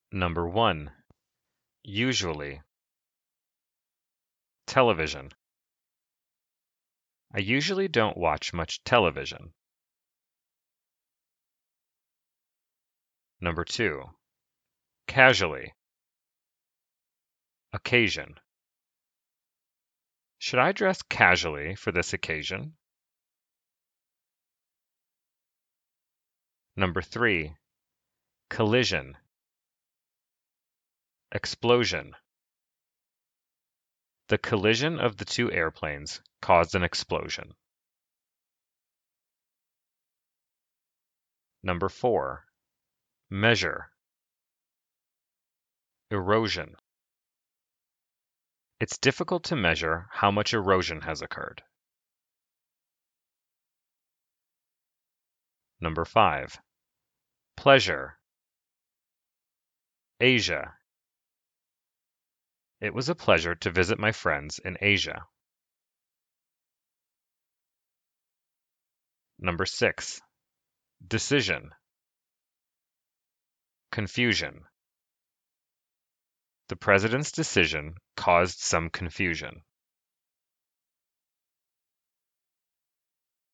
Number 1. Usually. Television. I usually don't watch much television. Number 2. Casually. Occasion. Should I dress casually for this occasion? Number 3. Collision. Explosion. The collision of the two airplanes caused an explosion. Number 4. Measure. Erosion. It's difficult to measure how much erosion has occurred. Number 5. Pleasure. Asia. It was a pleasure to visit my friends in Asia. Number 6. Decision. Confusion. The president's decision caused some confusion.